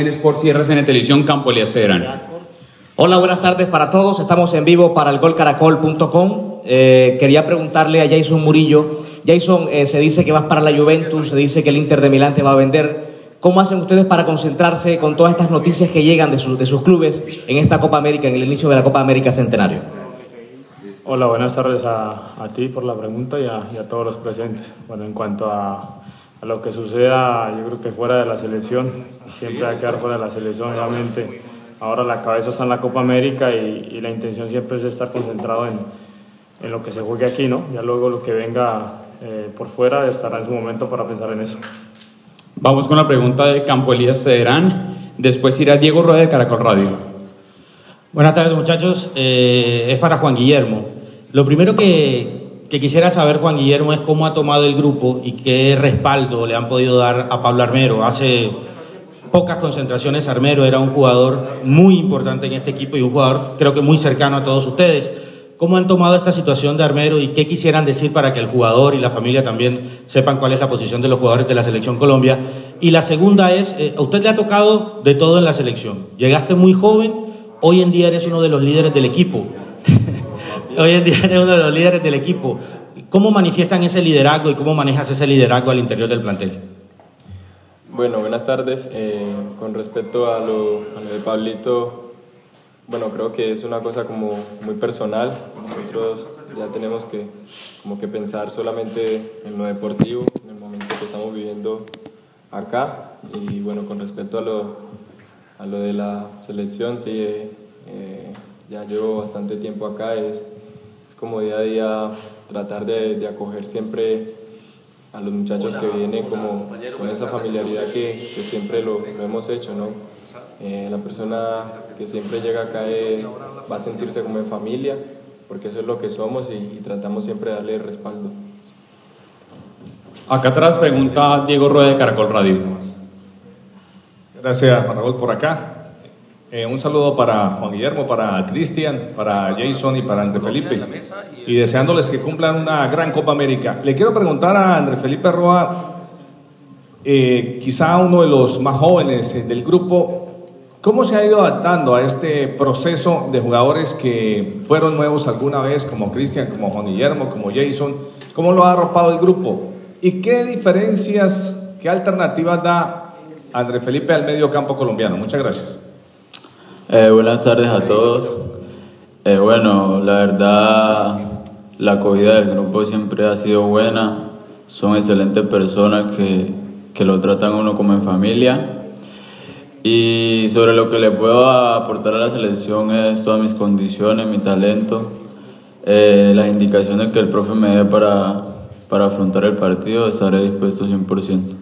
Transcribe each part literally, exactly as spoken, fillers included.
Sports y R C N Televisión, Campo Elías Teherán. Hola, buenas tardes para todos. Estamos en vivo para el gol caracol punto com. Eh, quería preguntarle a Jason Murillo. Jason, eh, se dice que vas para la Juventus, se dice que el Inter de Milán te va a vender. ¿Cómo hacen ustedes para concentrarse con todas estas noticias que llegan de, su, de sus clubes en esta Copa América, en el inicio de la Copa América Centenario? Hola, buenas tardes a, a ti por la pregunta y a, y a todos los presentes. Bueno, en cuanto a, a lo que suceda, yo creo que fuera de la selección, siempre hay que quedar fuera de la selección, obviamente. Ahora la cabeza está en la Copa América y, y la intención siempre es estar concentrado en, en lo que se juegue aquí, ¿no? Ya luego lo que venga eh, por fuera estará en su momento para pensar en eso. Vamos con la pregunta de Campo Elías Teherán. Después irá Diego Rueda de Caracol Radio. Buenas tardes, muchachos. Eh, es para Juan Guillermo. Lo primero que, que quisiera saber, Juan Guillermo, es cómo ha tomado el grupo y qué respaldo le han podido dar a Pablo Armero. Hace pocas concentraciones Armero era un jugador muy importante en este equipo y un jugador creo que muy cercano a todos ustedes. ¿Cómo han tomado esta situación de Armero y qué quisieran decir para que el jugador y la familia también sepan cuál es la posición de los jugadores de la Selección Colombia? Y la segunda es, eh, a usted le ha tocado de todo en la selección. Llegaste muy joven, hoy en día eres uno de los líderes del equipo. Hoy en día eres uno de los líderes del equipo. ¿Cómo manifiestan ese liderazgo y cómo manejas ese liderazgo al interior del plantel? Bueno, buenas tardes. Eh, con respecto a lo, a lo de Pablito, bueno, creo que es una cosa como muy personal. Nosotros ya tenemos que, como que pensar solamente en lo deportivo, en el momento que estamos viviendo acá. Y bueno, con respecto a lo, a lo de la selección, sí, eh, eh, ya llevo bastante tiempo acá. Es, es como día a día tratar de, de acoger siempre a los muchachos que vienen como con esa familiaridad que, que siempre lo, lo hemos hecho, ¿no? Eh, la persona que siempre llega acá eh, va a sentirse como en familia, porque eso es lo que somos y, y tratamos siempre de darle respaldo. Acá atrás pregunta Diego Rueda de Caracol Radio. Gracias, Juan Raúl, por acá. Eh, un saludo para Juan Guillermo, para Cristian, para Jason y para André Felipe, y deseándoles que cumplan una gran Copa América. Le quiero preguntar a André Felipe Roa, eh, quizá uno de los más jóvenes del grupo, ¿cómo se ha ido adaptando a este proceso de jugadores que fueron nuevos alguna vez, como Cristian, como Juan Guillermo, como Jason? ¿Cómo lo ha arropado el grupo? ¿Y qué diferencias, qué alternativas da André Felipe al medio campo colombiano? Muchas gracias. Eh, buenas tardes a todos. Eh, bueno, la verdad, la acogida del grupo siempre ha sido buena. Son excelentes personas que, que lo tratan a uno como en familia. Y sobre lo que le puedo aportar a la selección es todas mis condiciones, mi talento, eh, las indicaciones que el profe me dé para, para afrontar el partido. Estaré dispuesto cien por ciento.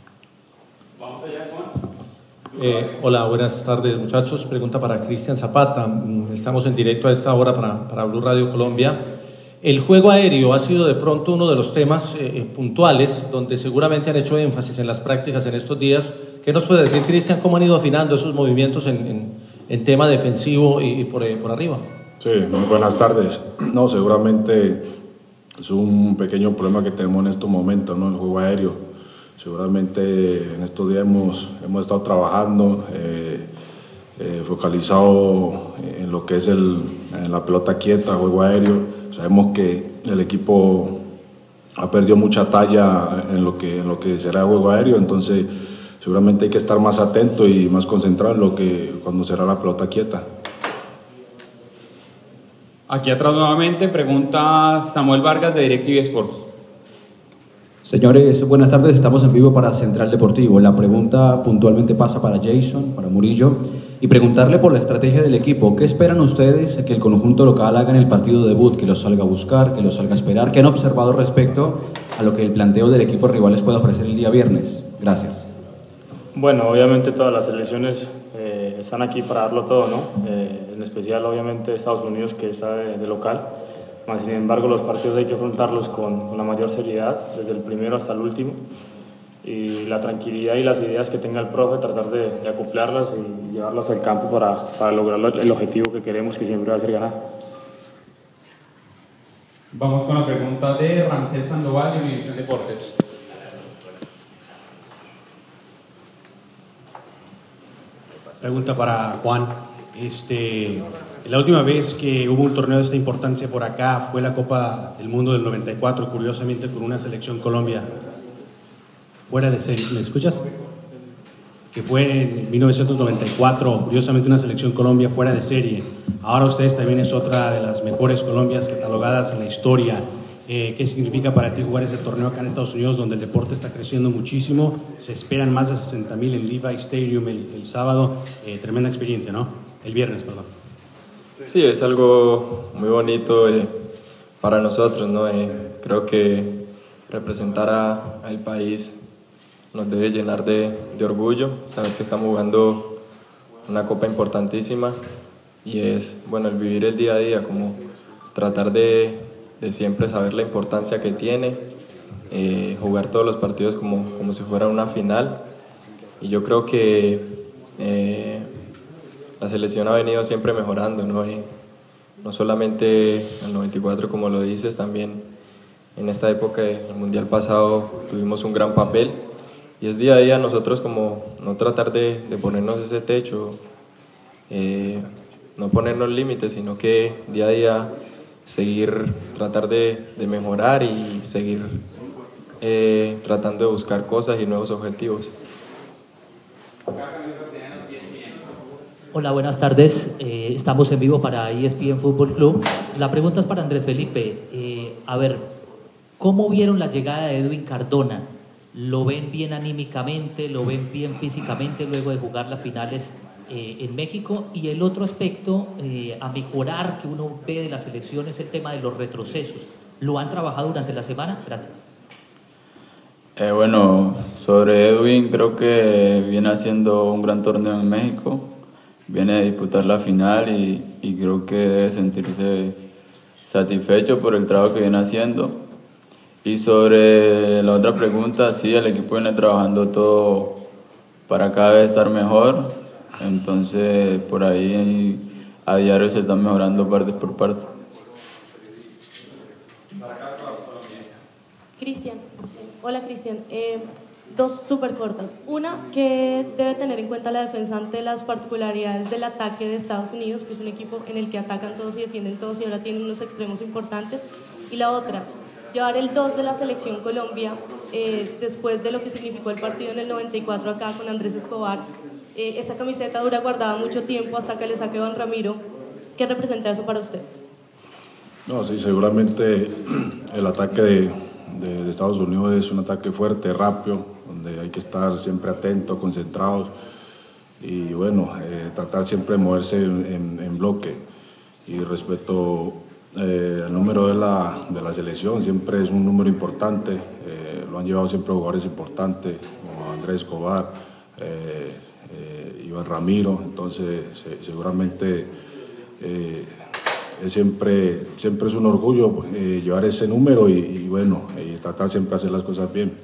Eh, hola, buenas tardes, muchachos. Pregunta para Cristian Zapata. Estamos en directo a esta hora para, para Blue Radio Colombia. El juego aéreo ha sido de pronto uno de los temas eh, puntuales donde seguramente han hecho énfasis en las prácticas en estos días. ¿Qué nos puede decir, Cristian, cómo han ido afinando esos movimientos en, en, en tema defensivo y, y por, eh, por arriba? Sí, muy buenas tardes. No, seguramente es un pequeño problema que tenemos en estos momentos, ¿no? El juego aéreo. Seguramente en estos días hemos, hemos estado trabajando, eh, eh, focalizado en lo que es el, en la pelota quieta, juego aéreo. Sabemos que el equipo ha perdido mucha talla en lo que, en lo que será el juego aéreo, entonces seguramente hay que estar más atento y más concentrado en lo que cuando será la pelota quieta. Aquí atrás nuevamente pregunta Samuel Vargas de DirecTV Sports. Señores, buenas tardes, estamos en vivo para Central Deportivo. La pregunta puntualmente pasa para Jason, para Murillo, y preguntarle por la estrategia del equipo. ¿Qué esperan ustedes que el conjunto local haga en el partido debut? ¿Que los salga a buscar, que los salga a esperar? ¿Qué han observado respecto a lo que el planteo del equipo rival les puede ofrecer el día viernes? Gracias. Bueno, obviamente todas las selecciones eh, están aquí para darlo todo, ¿no? Eh, en especial, obviamente, Estados Unidos, que está de, de local. Sin embargo, los partidos hay que afrontarlos con, con la mayor seriedad, desde el primero hasta el último, y la tranquilidad y las ideas que tenga el profe, tratar de, de acoplarlas y llevarlas al campo para, para lograr el objetivo que queremos, que siempre va a ser ganar. Vamos con la pregunta de Ramsés Sandoval de Univisión Deportes. Pregunta para Juan. Este, la última vez que hubo un torneo de esta importancia por acá fue la Copa del Mundo del noventa y cuatro, curiosamente con una selección Colombia fuera de serie. ¿Me escuchas? Que fue en mil novecientos noventa y cuatro, curiosamente una selección Colombia fuera de serie. Ahora ustedes también es otra de las mejores Colombias catalogadas en la historia. Eh, ¿Qué significa para ti jugar ese torneo acá en Estados Unidos, donde el deporte está creciendo muchísimo? Se esperan más de sesenta mil en Levi Stadium el, el sábado. Eh, tremenda experiencia, ¿no? El viernes, perdón. Sí, es algo muy bonito eh, para nosotros, ¿no? Eh, creo que representar a- al país nos debe llenar de, de orgullo, saber que estamos jugando una copa importantísima y es, bueno, el vivir el día a día, como tratar de, de siempre saber la importancia que tiene, eh, jugar todos los partidos como, como si fuera una final. Y yo creo que eh, la selección ha venido siempre mejorando, ¿no? Y no solamente en el noventa y cuatro, como lo dices, también en esta época del Mundial pasado tuvimos un gran papel. Y es día a día nosotros como no tratar de, de ponernos ese techo, eh, no ponernos límites, sino que día a día seguir, tratar de, de mejorar y seguir eh, tratando de buscar cosas y nuevos objetivos. Hola, buenas tardes. Eh, estamos en vivo para E S P N Fútbol Club. La pregunta es para Andrés Felipe. Eh, a ver, ¿cómo vieron la llegada de Edwin Cardona? ¿Lo ven bien anímicamente? ¿Lo ven bien físicamente luego de jugar las finales eh, en México? Y el otro aspecto eh, a mejorar que uno ve de la selección es el tema de los retrocesos. ¿Lo han trabajado durante la semana? Gracias. Eh, bueno, sobre Edwin, creo que viene haciendo un gran torneo en México, viene a disputar la final y, y creo que debe sentirse satisfecho por el trabajo que viene haciendo. Y sobre la otra pregunta, sí, el equipo viene trabajando todo para cada vez estar mejor, entonces por ahí a diario se están mejorando parte por parte. Cristian, hola Cristian, eh, dos súper cortas. Una, que debe tener en cuenta la defensa ante las particularidades del ataque de Estados Unidos, que es un equipo en el que atacan todos y defienden todos y ahora tienen unos extremos importantes. Y la otra, llevar el dos de la selección Colombia, eh, después de lo que significó el partido en el noventa y cuatro acá con Andrés Escobar. Eh, esa camiseta dura guardada mucho tiempo hasta que le saque Don Ramiro. ¿Qué representa eso para usted? No, sí, seguramente el ataque de, de, de Estados Unidos es un ataque fuerte, rápido, donde hay que estar siempre atentos, concentrados y bueno, eh, tratar siempre de moverse en, en, en bloque. Y respecto eh, al número de la, de la selección, siempre es un número importante, eh, lo han llevado siempre jugadores importantes como Andrés Escobar, eh, eh, Iván Ramiro, entonces se, seguramente eh, es siempre, siempre es un orgullo eh, llevar ese número y, y bueno, y tratar siempre de hacer las cosas bien.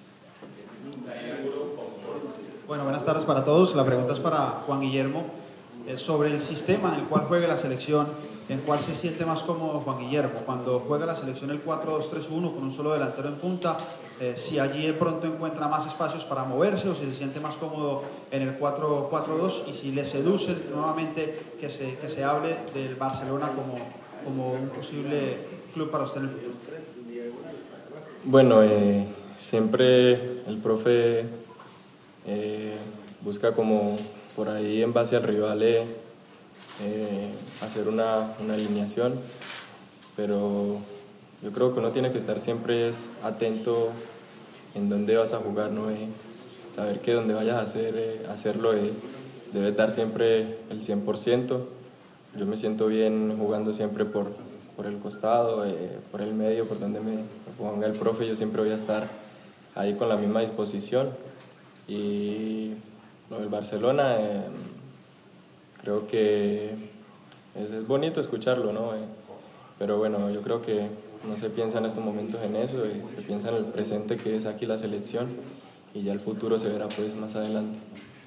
Bueno, buenas tardes para todos. La pregunta es para Juan Guillermo. Eh, sobre el sistema en el cual juega la selección, ¿en cuál se siente más cómodo Juan Guillermo? Cuando juega la selección el cuatro dos tres uno con un solo delantero en punta, eh, si allí de pronto encuentra más espacios para moverse o si se siente más cómodo en el cuatro cuatro dos y si le seduce nuevamente que se, que se hable del Barcelona como, como un posible club para usted en el futuro. Bueno, eh, siempre el profe eh, busca como por ahí en base al rival eh, eh, hacer una, una alineación, pero yo creo que uno tiene que estar siempre es atento en dónde vas a jugar, ¿no? Eh, saber que donde vayas a hacer, eh, hacerlo eh, debes dar siempre el cien por ciento. Yo me siento bien jugando siempre por, por el costado, eh, por el medio, por donde me, me ponga el profe, yo siempre voy a estar ahí con la misma disposición. Y lo del Barcelona, eh, creo que es, es bonito escucharlo, ¿no? Eh, pero bueno, yo creo que no se piensa en estos momentos en eso, eh, se piensa en el presente que es aquí la selección y ya el futuro se verá pues más adelante.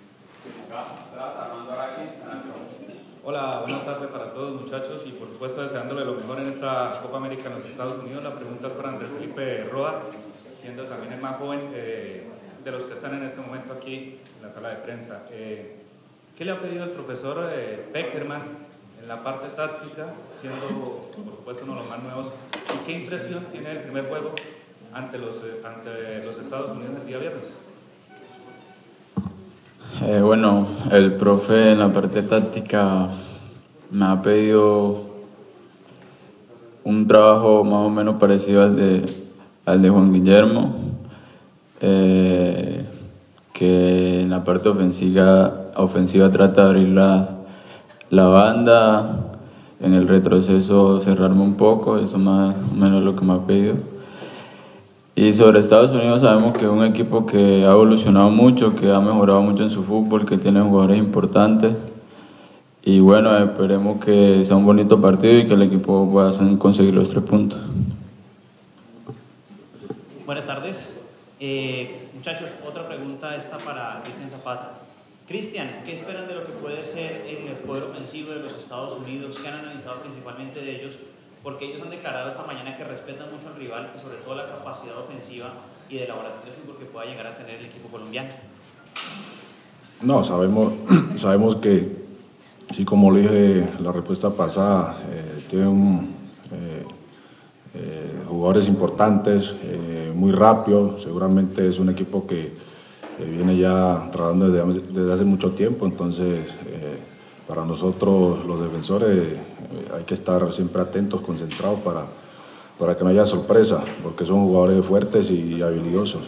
Hola, buenas tardes para todos muchachos y por supuesto deseándole lo mejor en esta Copa América en los Estados Unidos. La pregunta es para Andrés Felipe Roa, siendo también el más joven eh, de los que están en este momento aquí en la sala de prensa. Eh, ¿Qué le ha pedido el profesor eh, Peckerman en la parte táctica, siendo por supuesto uno de los más nuevos? ¿Y qué impresión tiene el primer juego ante los, eh, ante los Estados Unidos el día viernes? Eh, bueno, el profe en la parte táctica me ha pedido un trabajo más o menos parecido al de, al de Juan Guillermo, eh, que en la parte ofensiva, ofensiva trata de abrir la, la banda, en el retroceso cerrarme un poco, eso más o menos lo que me ha pedido. Y sobre Estados Unidos sabemos que es un equipo que ha evolucionado mucho, que ha mejorado mucho en su fútbol, que tiene jugadores importantes. Y bueno, esperemos que sea un bonito partido y que el equipo pueda conseguir los tres puntos. Buenas tardes. Eh, muchachos, otra pregunta esta para Cristian Zapata. Cristian, ¿qué esperan de lo que puede ser el poder ofensivo de los Estados Unidos? ¿Qué han analizado principalmente de ellos? Porque ellos han declarado esta mañana que respetan mucho al rival y sobre todo la capacidad ofensiva y de elaboración de fútbol que pueda llegar a tener el equipo colombiano. No, sabemos, sabemos que, así como le dije la respuesta pasada, eh, tiene un, eh, eh, jugadores importantes, eh, muy rápido, seguramente es un equipo que eh, viene ya trabajando desde, desde hace mucho tiempo, entonces eh, para nosotros los defensores eh, hay que estar siempre atentos, concentrados para, para que no haya sorpresa, porque son jugadores fuertes y habilidosos.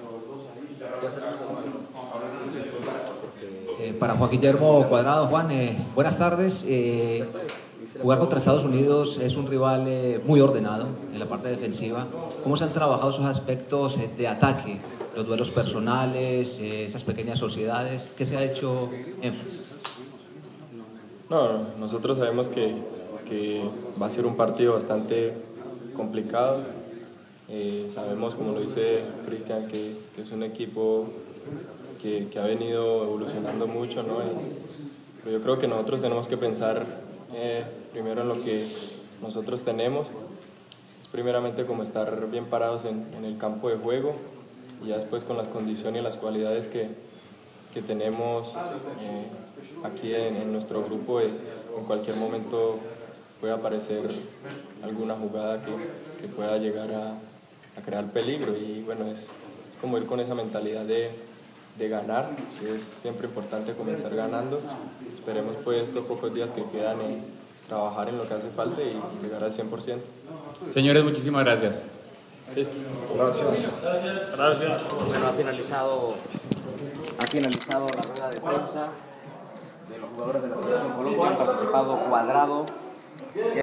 Eh, para Juan Guillermo Cuadrado, Juan, eh, buenas tardes. Eh, jugar contra Estados Unidos es un rival eh, muy ordenado en la parte defensiva. ¿Cómo se han trabajado esos aspectos eh, de ataque? Los duelos personales, eh, esas pequeñas sociedades, ¿qué se ha hecho énfasis? No, nosotros sabemos que, que va a ser un partido bastante complicado. Eh, sabemos, como lo dice Cristian, que, que es un equipo que, que ha venido evolucionando mucho, ¿no? Y, pero yo creo que nosotros tenemos que pensar eh, primero en lo que nosotros tenemos, es primeramente como estar bien parados en, en el campo de juego y ya después con las condiciones y las cualidades que, que tenemos eh, aquí en, en nuestro grupo, es, en cualquier momento puede aparecer alguna jugada que, que pueda llegar a, a crear peligro y bueno, es, es como ir con esa mentalidad de, de ganar, que es siempre importante comenzar ganando. Esperemos pues estos pocos días que quedan en trabajar en lo que hace falta y llegar al cien por ciento. Señores, muchísimas gracias. Gracias. Gracias. Gracias. Bueno, ha finalizado, ha finalizado la rueda de prensa de los jugadores de la Selección Colombia. Han participado Cuadrado.